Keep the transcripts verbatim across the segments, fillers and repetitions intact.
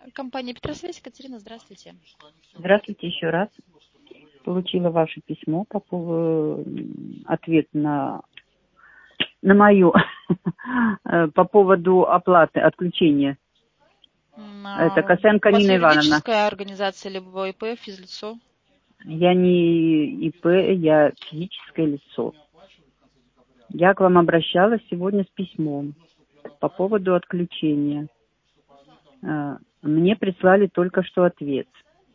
Компания Петросвязь. Катерина, здравствуйте. Здравствуйте еще раз. Получила ваше письмо по поводу ответ на, на мою по поводу оплаты отключения. Это Косенко Нина Ивановна. Юридическая организация, либо ИП, физлицо? Я не ИП, я физическое лицо. Я к вам обращалась сегодня с письмом по поводу отключения. Мне прислали только что ответ,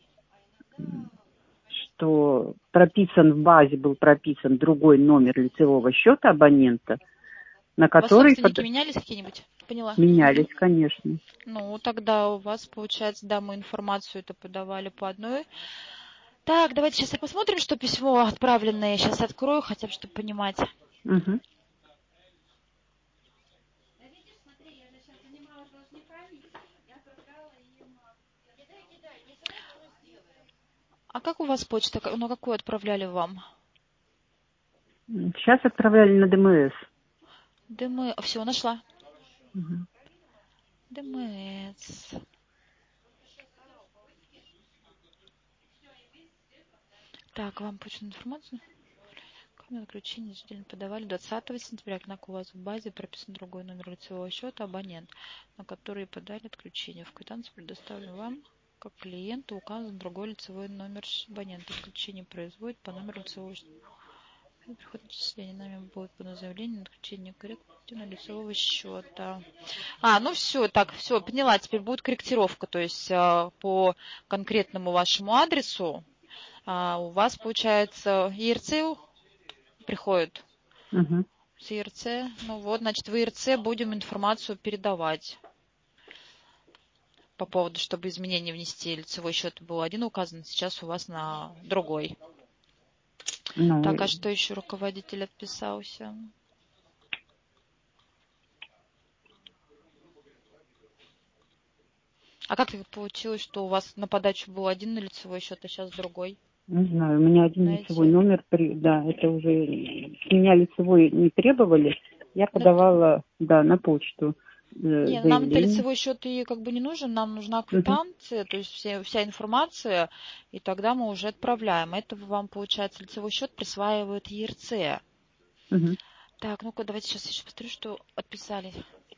что прописан в базе, был прописан другой номер лицевого счета абонента, на который... У вас собственники под... менялись какие-нибудь? Поняла. Менялись, конечно. Ну, тогда у вас, получается, да, мы информацию это подавали по одной. Так, давайте сейчас и посмотрим, что письмо отправленное. Сейчас открою, хотя бы, чтобы понимать. Угу. А как у вас почта? Ну, какую отправляли вам? Сейчас отправляли на ДМС. ДМС. Все, нашла. Угу. ДМС. Так, вам почту информацию. Кроме отключения ежедневно подавали двадцатого сентября. Однако у вас в базе прописан другой номер лицевого счета абонент, на который подали отключение. В квитанции предоставлен вам, как клиенту, указан другой лицевой номер абонента. Отключение производит по номеру лицевого счета. Приход начисления нами будет по заявлению на отключение коррективного лицевого счета. А, ну все, так, все, поняла. Теперь будет корректировка, то есть а, по конкретному вашему адресу а, у вас получается ЕРЦ приходит. Угу. С ЕРЦ. Ну вот, значит, в ЕРЦ будем информацию передавать по поводу, чтобы изменения внести. Лицевой счет был один указан, сейчас у вас на другой. Ну, Так, а что еще руководитель отписался? А как так получилось, что у вас на подачу был один на лицевой счет, а сейчас другой? Не знаю, у меня один Знаете? лицевой номер, да, это уже с меня лицевой не требовали, я подавала, ну, да, на почту. Не, нам-то лицевой счет и как бы не нужен, нам нужна квитанция, uh-huh. то есть все, вся информация, и тогда мы уже отправляем. Это вам, получается, лицевой счет присваивает ЕРЦ. Uh-huh. Так, ну-ка, давайте сейчас еще посмотрю, что отписали.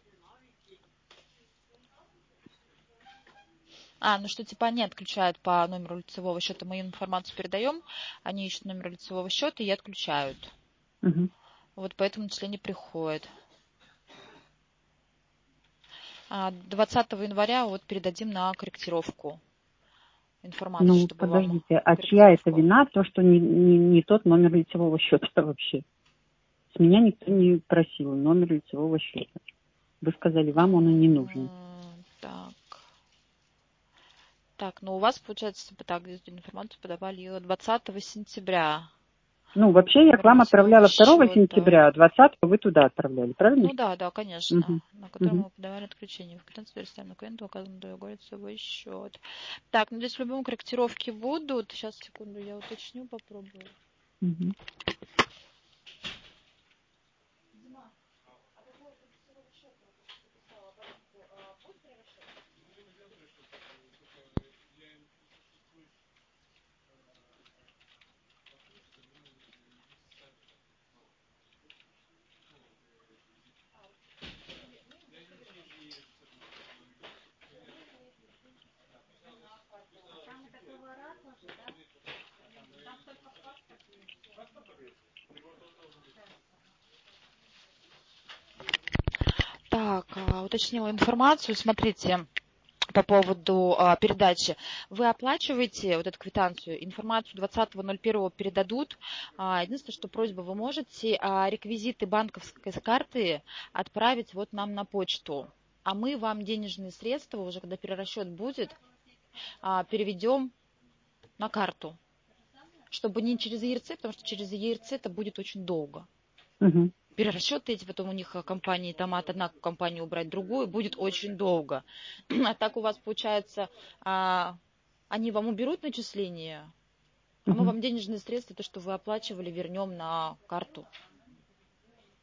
А, ну что типа они отключают по номеру лицевого счета, мы им информацию передаем, они ищут номер лицевого счета и отключают. Uh-huh. Вот поэтому начисление приходит. двадцатого января вот передадим на корректировку информацию, ну, чтобы подождите, вам а чья это вина, то, что не, не, не тот номер лицевого счета вообще? С меня никто не просил номер лицевого счета. Вы сказали, вам он и не нужен. Так. Так, ну у вас, получается, так, информацию подавали ее двадцатого сентября. Ну, вообще я к вам отправляла второго сентября, а двадцатого вы туда отправляли, правильно? Ну да, да, конечно. Угу. На котором Угу. мы подавали отключение. В квитанции переставим на клиенту указан другой лицевой счет. Так, ну здесь в любом корректировке будут. Сейчас, секунду, я уточню, попробую. Угу. Так, уточнила информацию. Смотрите, по поводу а, передачи. Вы оплачиваете вот эту квитанцию, информацию двадцатого ноль первого передадут. А, единственное, что просьба, вы можете а, реквизиты банковской карты отправить вот нам на почту. А мы вам денежные средства, уже когда перерасчет будет, а, переведем на карту. Чтобы не через ЕРЦ, потому что через ЕРЦ это будет очень долго. Угу. Перерасчеты эти, потом у них компании, там от одной компании убрать другую, будет очень долго. А так у вас получается, а, они вам уберут начисление, а мы вам денежные средства, то, что вы оплачивали, вернем на карту.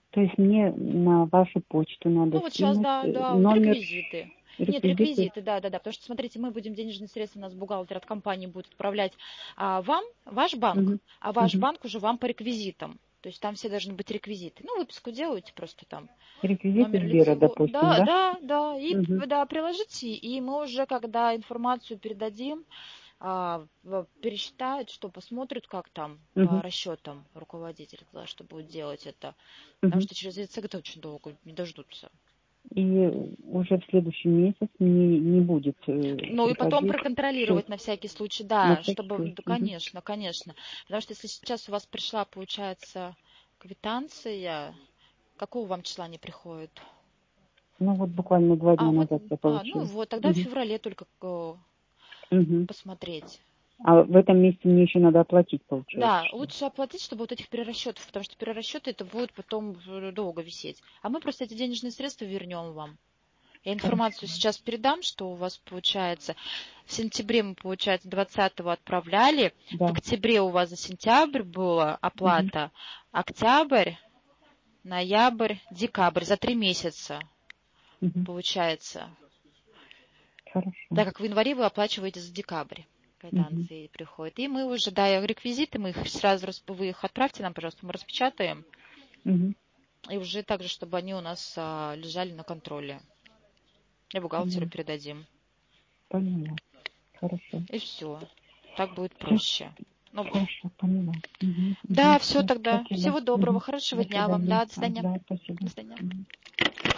То есть мне на вашу почту надо Ну вот сейчас, скинуть да, э, да, вот номер, реквизиты. Нет, реквизиты. реквизиты, да, да, да. Потому что, смотрите, мы будем денежные средства, у нас бухгалтер от компании будет отправлять а, вам, ваш банк, Угу. а ваш Угу. банк уже вам по реквизитам. То есть там все должны быть реквизиты. Ну, выписку делаете просто там. Реквизиты Номер Сбера, лицевого. допустим, Да, да? да, да. И Угу. да, приложите, и мы уже, когда информацию передадим, а, в- пересчитают, что посмотрят, как там по Угу. расчетам руководитель, да, что будет делать это. Потому Угу. что через ЕЦГ это очень долго, не дождутся. И уже в следующий месяц мне не будет э, Ну и потом приходить счет проконтролировать на всякий случай, на да, всякий чтобы, да, случай. Угу. конечно, конечно. Потому что если сейчас у вас пришла, получается, квитанция, какого вам числа не приходит? Ну вот буквально два А, дня вот, назад я а, ну получила. вот, тогда в Угу. феврале только э, Угу. посмотреть. А в этом месяце мне еще надо оплатить, получается, Да, что? лучше оплатить, чтобы вот этих перерасчетов, потому что перерасчеты это будет потом э, долго висеть. А мы просто эти денежные средства вернем вам. Я Хорошо. информацию сейчас передам, что у вас получается. В сентябре мы, получается, двадцатого отправляли. В Да. октябре у вас за сентябрь была Угу. оплата. Октябрь, ноябрь, декабрь. За три месяца Угу. получается. Хорошо. Так как в январе вы оплачиваете за декабрь. Угу. Квитанции приходят. И мы уже, да, реквизиты, мы их сразу, расп- вы их отправьте нам, пожалуйста, мы распечатаем. Угу. И уже также, чтобы они у нас а, лежали на контроле. И бухгалтеру Поняла. передадим. Поняла. Хорошо. И все. Так будет Все. проще. Ну, Хорошо, поняла. Угу. да, Угу. все Все. тогда. Спасибо. Всего доброго, Угу. хорошего До дня вам. свидания. Да, до свидания. Да, спасибо. До свидания. Угу.